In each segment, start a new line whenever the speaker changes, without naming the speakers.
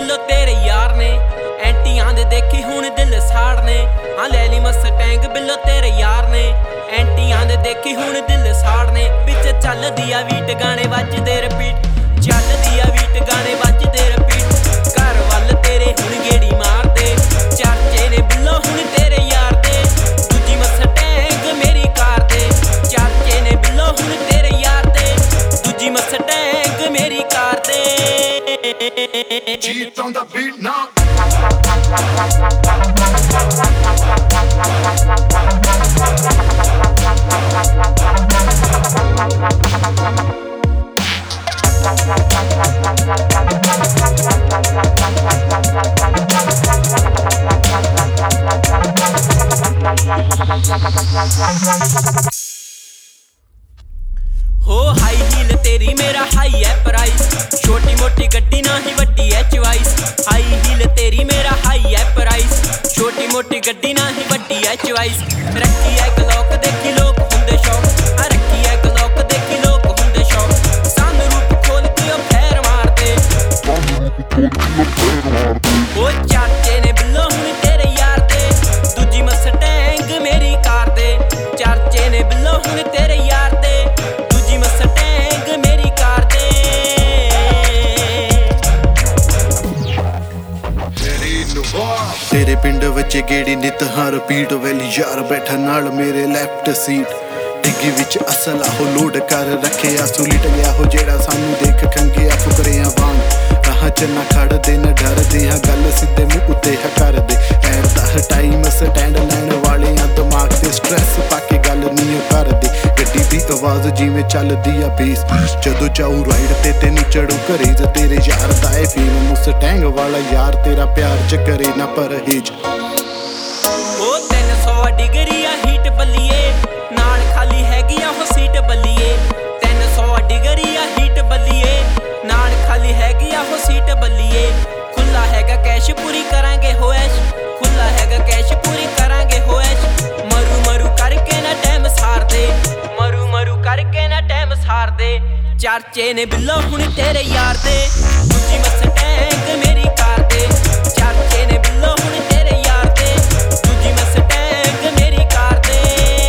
ਬਿੱਲੋ ਤੇਰੇ ਯਾਰ ਨੇ ਐਂਟੀਆਂ ਦੇ ਦੇਖੀ ਹੁਣ ਦਿਲ ਸਾੜਨੇ ਹਾਂ ਲੈ ਲਈ ਮਸਟੈਂਗ ਬਿੱਲੋ ਤੇਰੇ ਯਾਰ ਨੇ ਐਂਟੀਆਂ ਦੇ ਦੇਖੀ ਹੁਣ ਦਿਲ ਸਾੜਨੇ ਵਿੱਚ ਚੱਲਦੀ ਆ ਵੀਟ ਗਾਣੇ ਵੱਜਦੇ ਰਿਪੀਟ ਚੱਲਦੀ ਆ ਵੀਟ ਗਾਣੇ ਵੱਜਦੇ ਰਿਪੀਟ ਘਰ ਵੱਲ ਤੇਰੇ ਹੁਣ ਗੇੜੀ ਮਾਰਦੇ ਚਾਚੇ ਨੇ ਬਿੱਲੋ ਹੁਣ ਤੇਰੇ ਯਾਰ ਦੇ ਦੂਜੀ ਮਸਟੈਂਗ ਮੇਰੀ ਕਾਰ ਦੇ ਚਾਚੇ ਨੇ ਬਿੱਲੋ ਹੁਣ ਤੇਰੇ ਯਾਰ ਦੇ ਦੂਜੀ ਮਸਟੈਂਗ ਮੇਰੀ ਕਾਰ ਦੇ
Cheat on the beat now.
हो हाई हील तेरी मेरा हाई है प्राइस छोटी मोटी गड्डी ना ही वड्डी है चॉइस हाई हील तेरी मेरा हाई है प्राइस छोटी मोटी गड्डी ना ही वड्डी है चॉइस रखी है गलौक देखी लोग हुंदे शौक रखी है गलौक देखी लोग हुंदे शौक सन रूप खोल के ओ फैर मार दे ओ चाचे ने बिल्लो हुण तेरे यार दे दूजी मस्टैंग मेरी कार दे चाचे ने बिल्लो हुण तेरे यार दे
तेरे पिंड विच गेड़ी नित हाँ रिपीट वैली यार बैठा नाल मेरे लैफ्ट सीट डिग्गी विच असल आहो लोड कर रखे आसू लिट गया हो जेड़ा सानू देख खंगे आ फुकरियां वांग राह च ना खड़दे न डरदे हाँ गल सीधे मुंह उत्ते हा करदे ऐड दा टाइम स्टैंड लैण वाले आ दिमाग ते स्ट्रेस पाके गल नहीं करदे गड्डी दी आवाज़ जिवें चलदी आ बेस जदों चाहू राइड ते तेनू चढ़ू घरेज तेरे यार दा ए फील मुस्टैंग वाला यार तेरा प्यार च करे ना परहेज
ओ 300 डिग्री आ हीट बल्लीए नाल खाली हैगी आ हो सीट बल्लीए 300 डिग्री आ हीट बल्लीए नाल खाली हैगी आ हो सीट बल्लीए खुला हैगा कैश पूरी करांगे हो ऐश खुला हैगा कैश पूरी करांगे हो ऐश मरू मरू करके ना टाइम सार दे मरू मरू करके ना टाइम सार दे चाचे ने बिल्लो हुण तेरे यार दे दूजी मस्टैंग मेरी कार दे चाचे ने बिल्लो हुण तेरे यार दे दूजी मस्टैंग मेरी कार दे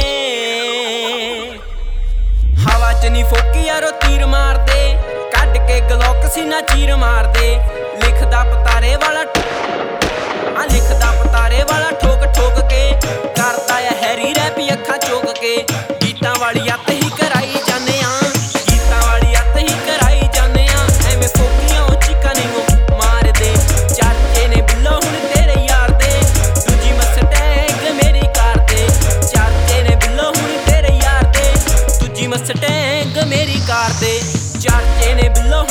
हवा च नी फोकी यारो तीर मार दे कड के गलौक सीना चीर मार दे लिखदा पतारे वाला लिखदा पतारे वाला ठोक ठोक के करदा है हैरी रैप अखां चोक के गीतां वाली अत ही कराई जाने गीतां वाली अत ही कराई जाने एवें फोकियां चिका नहीं मार दे चाचे ने बिल्लो हुण तेरे यार दे दूजी मस्टैंग मेरी कार दे चाचे ने बिल्लो हुण तेरे यार दे दूजी मस्टैंग मेरी कार दे चाचे ने बिल्लो